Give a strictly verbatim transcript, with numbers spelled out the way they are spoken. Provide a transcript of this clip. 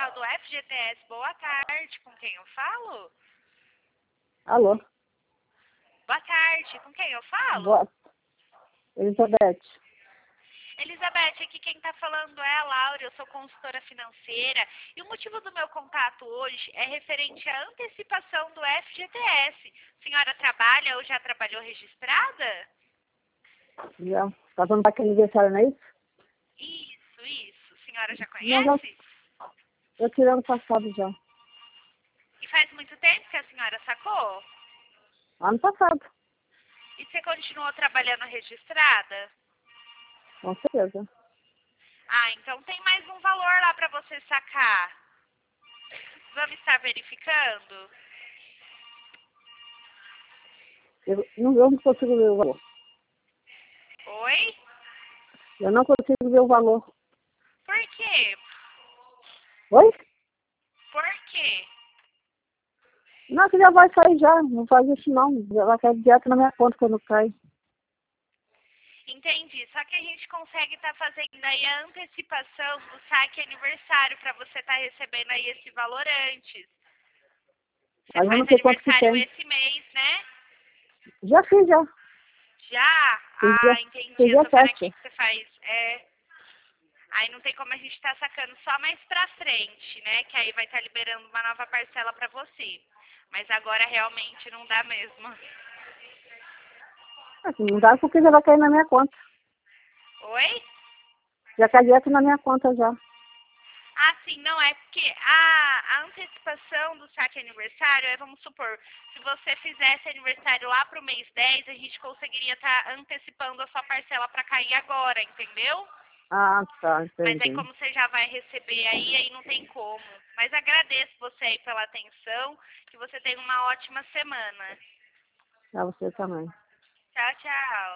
comercial do F G T S. Boa tarde, com quem eu falo? Alô? Boa tarde, com quem eu falo? Boa. Elizabeth. Elizabeth, aqui quem está falando é a Laura, eu sou consultora financeira e o motivo do meu contato hoje é referente à antecipação do F G T S. A senhora trabalha ou já trabalhou registrada? Já. Tá falando para que aniversário, não é isso? Isso, isso. A senhora já Não, já. conhece? Eu tirei ano passado já. E faz muito tempo que a senhora sacou? Ano passado. E você continuou trabalhando registrada? Com certeza. Ah, então tem mais um valor lá para você sacar. Vamos estar verificando? Eu não, eu não consigo ver o valor. Oi? Eu não consigo ver o valor. Por quê? Oi? Por quê? Não, que já vai sair já. Não faz isso não. Já vai cair direto na minha conta quando cai. Entendi. Só que a gente consegue estar fazendo aí a antecipação do saque aniversário para você estar recebendo aí esse valor antes. Você Mas eu faz não sei quanto que aniversário tem. esse mês, né? Já fiz, já. Já? Fiz Ah, dia, entendi. fiz Eu dia tô vendo aqui sete. que você faz. É... Aí não tem como a gente estar sacando só mais pra frente, né? Que aí vai estar liberando uma nova parcela pra você. Mas agora realmente não dá mesmo. Assim, não dá porque já vai cair na minha conta. Oi? Já cai direto na minha conta já. Ah, sim, não, é porque a, a antecipação do saque aniversário é, vamos supor, se você fizesse aniversário lá pro mês dez, a gente conseguiria estar antecipando a sua parcela para cair agora, entendeu? Ah, tá. Mas aí Entendi. como você já vai receber aí, aí não tem como. Mas agradeço você aí pela atenção, que você tenha uma ótima semana. Pra você também. Tchau, tchau.